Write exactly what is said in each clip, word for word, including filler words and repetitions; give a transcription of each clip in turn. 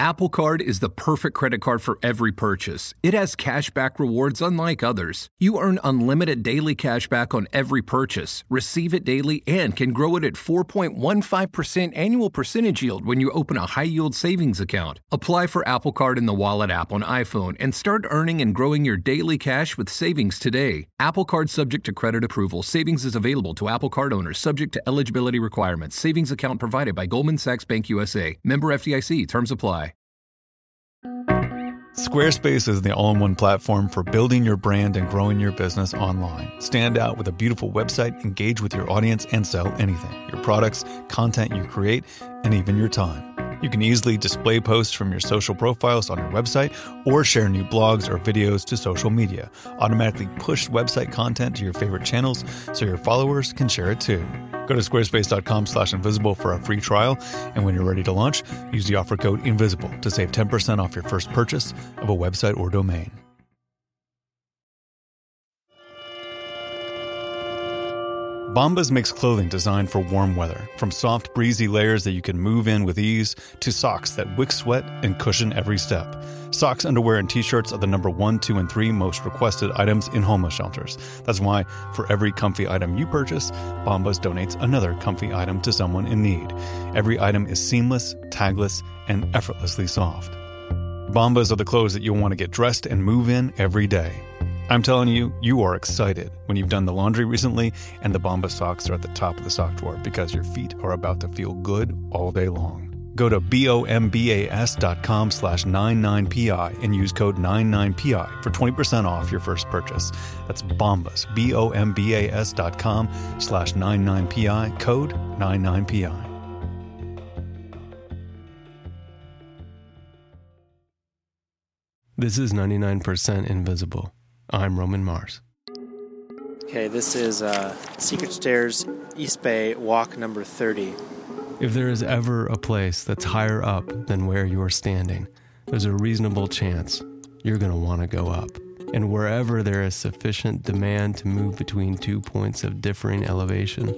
Apple Card is the perfect credit card for every purchase. It has cashback rewards unlike others. You earn unlimited daily cashback on every purchase, receive it daily, and can grow it at four point one five percent annual percentage yield when you open a high-yield savings account. Apply for Apple Card in the Wallet app on iPhone and start earning and growing your daily cash with savings today. Apple Card subject to credit approval. Savings is available to Apple Card owners subject to eligibility requirements. Savings account provided by Goldman Sachs Bank U S A. Member F D I C. Terms apply. Squarespace is the all-in-one platform for building your brand and growing your business online. Stand out with a beautiful website, engage with your audience, and sell anything. Your products, content you create, and even your time. You can easily display posts from your social profiles on your website or share new blogs or videos to social media. Automatically push website content to your favorite channels so your followers can share it too. Go to squarespace.com slash invisible for a free trial, and when you're ready to launch, use the offer code INVISIBLE to save ten percent off your first purchase of a website or domain. Bombas makes clothing designed for warm weather, from soft, breezy layers that you can move in with ease to socks that wick sweat and cushion every step. Socks, underwear, and t-shirts are the number one, two, and three most requested items in homeless shelters. That's why for every comfy item you purchase, Bombas donates another comfy item to someone in need. Every item is seamless, tagless, and effortlessly soft. Bombas are the clothes that you'll want to get dressed and move in every day. I'm telling you, you are excited when you've done the laundry recently and the Bombas socks are at the top of the sock drawer because your feet are about to feel good all day long. Go to bombas dot com slash ninety-nine P I and use code ninety-nine P I for twenty percent off your first purchase. That's Bombas, B O M B A S dot com slash ninety-nine P I, code ninety-nine P I. This is ninety-nine percent Invisible. I'm Roman Mars. Okay, this is uh, Secret Stairs, East Bay, walk number thirty. If there is ever a place that's higher up than where you're standing, there's a reasonable chance you're going to want to go up. And wherever there is sufficient demand to move between two points of differing elevation,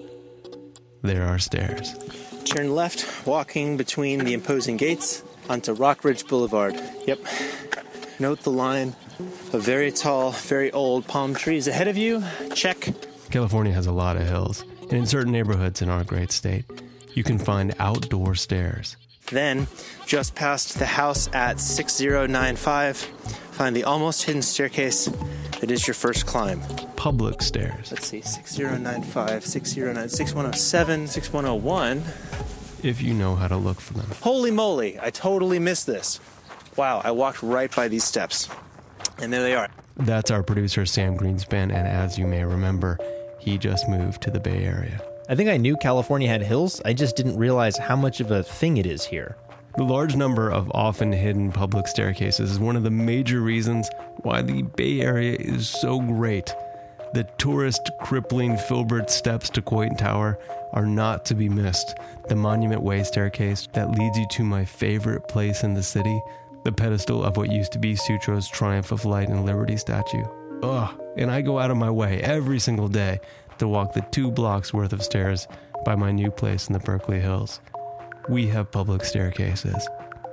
there are stairs. Turn left, walking between the imposing gates onto Rockridge Boulevard. Yep. Note the line of very tall, very old palm trees ahead of you. Check. California has a lot of hills, and in certain neighborhoods in our great state, you can find outdoor stairs. Then, just past the house at six zero nine five, find the almost hidden staircase that is your first climb. Public stairs. Let's see, six zero nine five, six zero nine, six one oh seven, six one oh one. If you know how to look for them. Holy moly, I totally missed this. Wow, I walked right by these steps. And there they are. That's our producer, Sam Greenspan, and as you may remember, he just moved to the Bay Area. I think I knew California had hills, I just didn't realize how much of a thing it is here. The large number of often hidden public staircases is one of the major reasons why the Bay Area is so great. The tourist crippling Filbert steps to Coit Tower are not to be missed. The Monument Way staircase that leads you to my favorite place in the city, the pedestal of what used to be Sutro's Triumph of Light and Liberty statue. Ugh, and I go out of my way every single day to walk the two blocks worth of stairs by my new place in the Berkeley Hills. We have public staircases,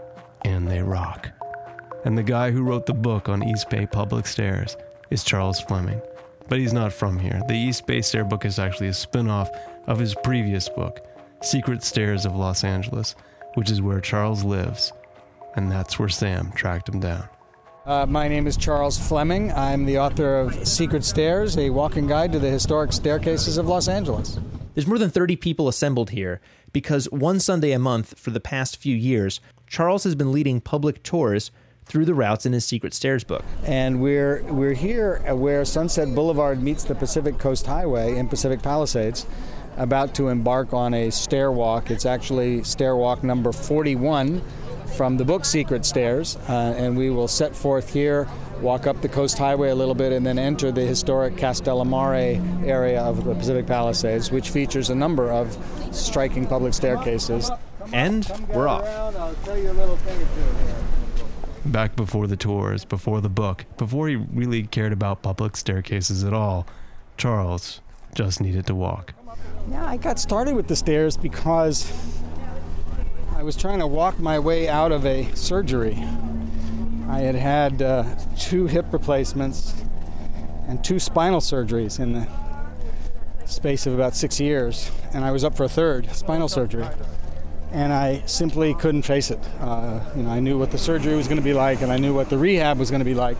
and they rock. And the guy who wrote the book on East Bay public stairs is Charles Fleming. But he's not from here. The East Bay Stair book is actually a spin-off of his previous book, Secret Stairs of Los Angeles, which is where Charles lives. And that's where Sam tracked him down. Uh, my name is Charles Fleming. I'm the author of Secret Stairs, a walking guide to the historic staircases of Los Angeles. There's more than thirty people assembled here because one Sunday a month for the past few years, Charles has been leading public tours through the routes in his Secret Stairs book. And we're we're here where Sunset Boulevard meets the Pacific Coast Highway in Pacific Palisades, about to embark on a stair walk. It's actually stair walk number forty-one from the book Secret Stairs, uh, and we will set forth here, walk up the Coast Highway a little bit, and then enter the historic Castellamare area of the Pacific Palisades, which features a number of striking public staircases. And we're off. I'll tell you a little thing or two here. Back before the tours, before the book, before he really cared about public staircases at all, Charles just needed to walk. Yeah, I got started with the stairs because I was trying to walk my way out of a surgery. I had had uh, two hip replacements and two spinal surgeries in the space of about six years, and I was up for a third spinal surgery. And I simply couldn't face it. Uh, you know, I knew what the surgery was going to be like, and I knew what the rehab was going to be like.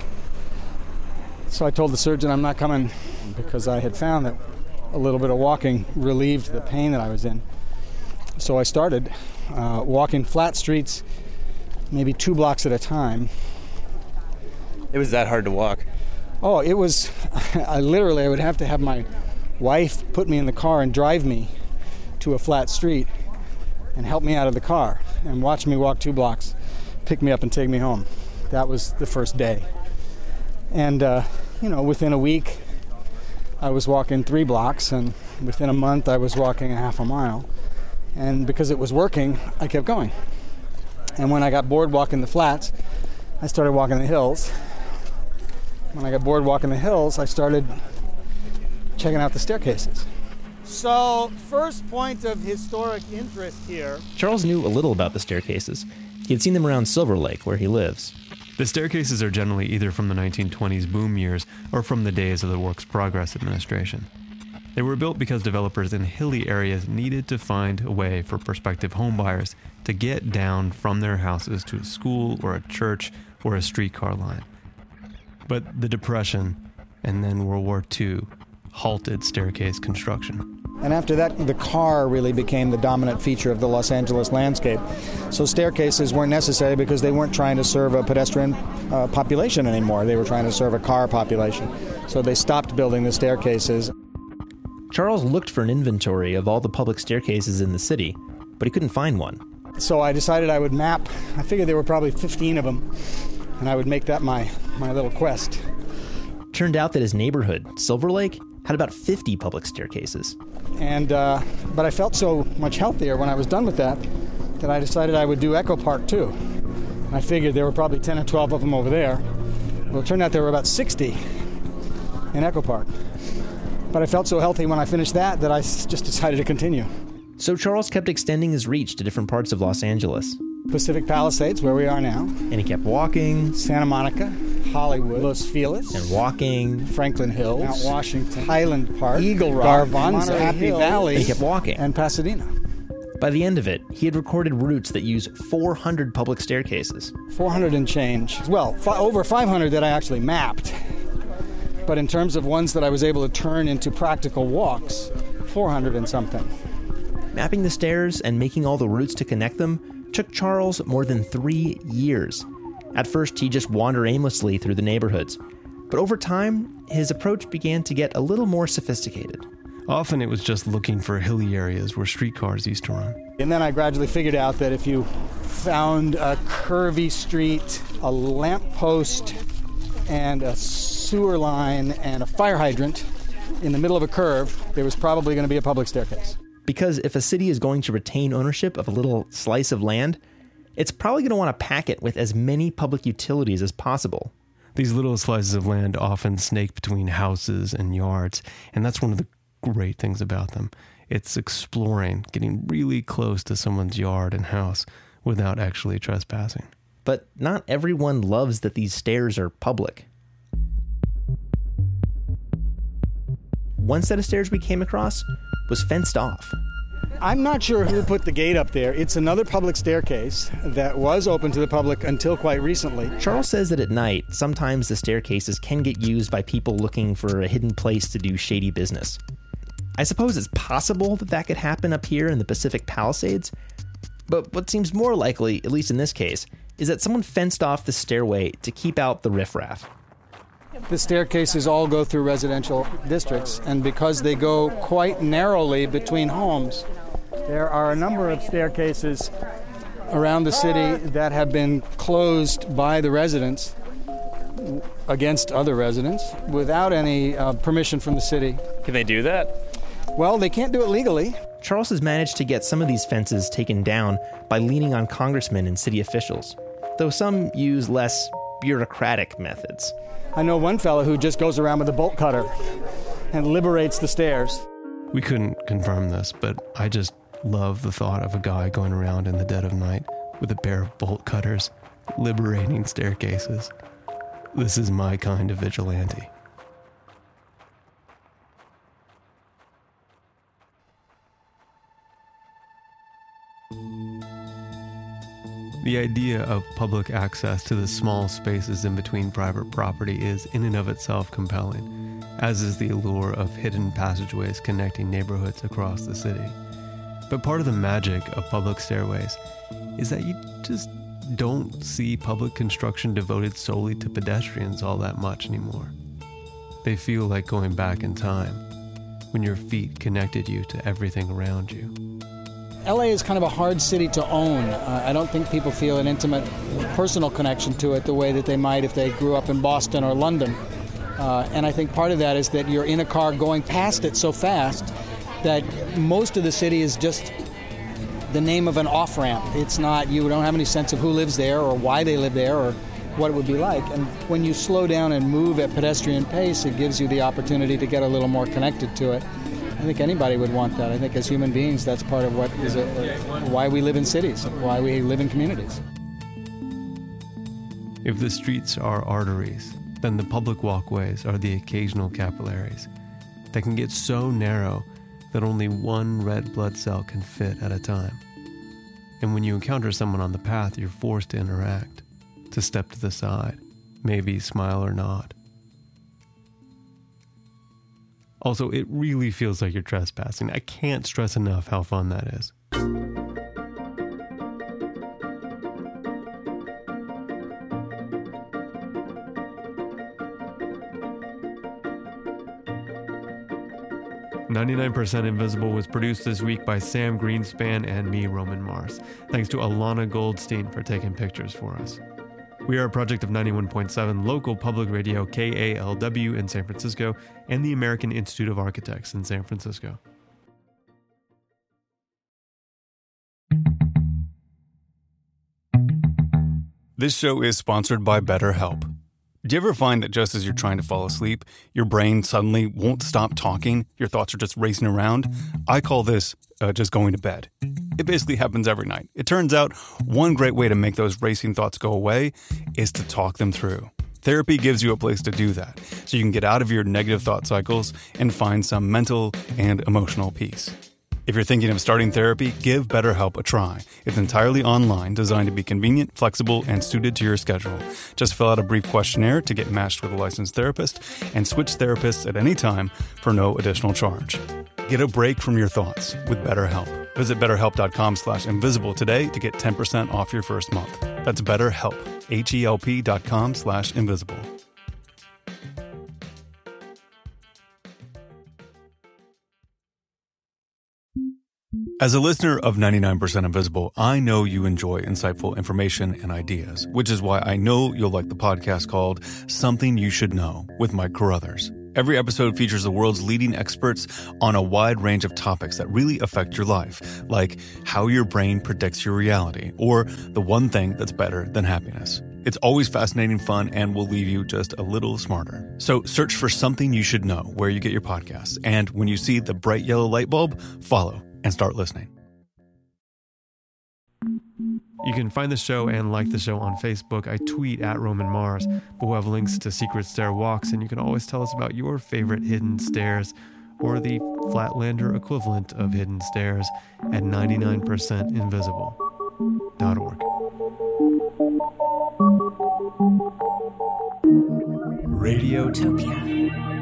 So I told the surgeon I'm not coming, because I had found that a little bit of walking relieved the pain that I was in. So I started uh, walking flat streets, maybe two blocks at a time. It was that hard to walk? Oh, it was, I literally, I would have to have my wife put me in the car and drive me to a flat street and help me out of the car and watch me walk two blocks, pick me up and take me home. That was the first day. And, uh, you know, within a week, I was walking three blocks, and within a month, I was walking a half a mile. And because it was working, I kept going. And when I got bored walking the flats, I started walking the hills. When I got bored walking the hills, I started checking out the staircases. So, first point of historic interest here. Charles knew a little about the staircases. He had seen them around Silver Lake, where he lives. The staircases are generally either from the nineteen twenties boom years or from the days of the Works Progress administration. They were built because developers in hilly areas needed to find a way for prospective homebuyers to get down from their houses to a school or a church or a streetcar line. But the Depression and then World War Two halted staircase construction. And after that, the car really became the dominant feature of the Los Angeles landscape. So staircases weren't necessary because they weren't trying to serve a pedestrian uh, population anymore. They were trying to serve a car population. So they stopped building the staircases. Charles looked for an inventory of all the public staircases in the city, but he couldn't find one. So I decided I would map. I figured there were probably fifteen of them, and I would make that my, my little quest. Turned out that his neighborhood, Silver Lake, had about fifty public staircases. And uh, but I felt so much healthier when I was done with that that I decided I would do Echo Park too. And I figured there were probably ten or twelve of them over there. Well, it turned out there were about sixty in Echo Park. But I felt so healthy when I finished that that I just decided to continue. So Charles kept extending his reach to different parts of Los Angeles. Pacific Palisades, where we are now. And he kept walking. Santa Monica, Hollywood, Los Feliz. And walking. Franklin Hills. Mount Washington. Highland Park. Eagle Rock. Garvanza. Happy Hill, Valley. And he kept walking. And Pasadena. By the end of it, he had recorded routes that use four hundred public staircases. four hundred and change. Well, fi- over five hundred that I actually mapped. But in terms of ones that I was able to turn into practical walks, four hundred and something. Mapping the stairs and making all the routes to connect them took Charles more than three years. At first, he'd just wander aimlessly through the neighborhoods. But over time, his approach began to get a little more sophisticated. Often it was just looking for hilly areas where streetcars used to run. And then I gradually figured out that if you found a curvy street, a lamppost, and a sewer line, and a fire hydrant in the middle of a curve, there was probably going to be a public staircase. Because if a city is going to retain ownership of a little slice of land, it's probably going to want to pack it with as many public utilities as possible. These little slices of land often snake between houses and yards, and that's one of the great things about them. It's exploring, getting really close to someone's yard and house without actually trespassing. But not everyone loves that these stairs are public. One set of stairs we came across was fenced off. I'm not sure who put the gate up there. It's another public staircase that was open to the public until quite recently. Charles says that at night, sometimes the staircases can get used by people looking for a hidden place to do shady business. I suppose it's possible that that could happen up here in the Pacific Palisades, but what seems more likely, at least in this case, is that someone fenced off the stairway to keep out the riffraff. The staircases all go through residential districts, and because they go quite narrowly between homes, there are a number of staircases around the city that have been closed by the residents against other residents without any uh, permission from the city. Can they do that? Well, they can't do it legally. Charles has managed to get some of these fences taken down by leaning on congressmen and city officials, though some use less bureaucratic methods. I know one fellow who just goes around with a bolt cutter and liberates the stairs. We couldn't confirm this, but I just love the thought of a guy going around in the dead of night with a pair of bolt cutters, liberating staircases. This is my kind of vigilante. The idea of public access to the small spaces in between private property is in and of itself compelling, as is the allure of hidden passageways connecting neighborhoods across the city. But part of the magic of public stairways is that you just don't see public construction devoted solely to pedestrians all that much anymore. They feel like going back in time, when your feet connected you to everything around you. L A is kind of a hard city to own. Uh, I don't think people feel an intimate personal connection to it the way that they might if they grew up in Boston or London. Uh, and I think part of that is that you're in a car going past it so fast that most of the city is just the name of an off-ramp. It's not, you don't have any sense of who lives there or why they live there or what it would be like. And when you slow down and move at pedestrian pace, it gives you the opportunity to get a little more connected to it. I think anybody would want that. I think as human beings, that's part of what is a, why we live in cities, why we live in communities. If the streets are arteries, then the public walkways are the occasional capillaries that can get so narrow that only one red blood cell can fit at a time. And when you encounter someone on the path, you're forced to interact, to step to the side, maybe smile or nod. Also, it really feels like you're trespassing. I can't stress enough how fun that is. ninety-nine percent Invisible was produced this week by Sam Greenspan and me, Roman Mars. Thanks to Alana Goldstein for taking pictures for us. We are a project of ninety-one point seven local public radio K A L W in San Francisco and the American Institute of Architects in San Francisco. This show is sponsored by BetterHelp. Do you ever find that just as you're trying to fall asleep, your brain suddenly won't stop talking? Your thoughts are just racing around? I call this uh, just going to bed. It basically happens every night. It turns out one great way to make those racing thoughts go away is to talk them through. Therapy gives you a place to do that, so you can get out of your negative thought cycles and find some mental and emotional peace. If you're thinking of starting therapy, give BetterHelp a try. It's entirely online, designed to be convenient, flexible, and suited to your schedule. Just fill out a brief questionnaire to get matched with a licensed therapist and switch therapists at any time for no additional charge. Get a break from your thoughts with BetterHelp. Visit betterhelp.com slash invisible today to get ten percent off your first month. That's BetterHelp, H-E-L-P dot com slash invisible. As a listener of ninety-nine percent Invisible, I know you enjoy insightful information and ideas, which is why I know you'll like the podcast called Something You Should Know with Mike Carruthers. Every episode features the world's leading experts on a wide range of topics that really affect your life, like how your brain predicts your reality, or the one thing that's better than happiness. It's always fascinating, fun, and will leave you just a little smarter. So search for Something You Should Know where you get your podcasts, and when you see the bright yellow light bulb, follow and start listening. You can find the show and like the show on Facebook. I tweet at Roman Mars, but we'll have links to secret stair walks, and you can always tell us about your favorite hidden stairs or the Flatlander equivalent of hidden stairs at ninety-nine percent invisible dot org. Radiotopia.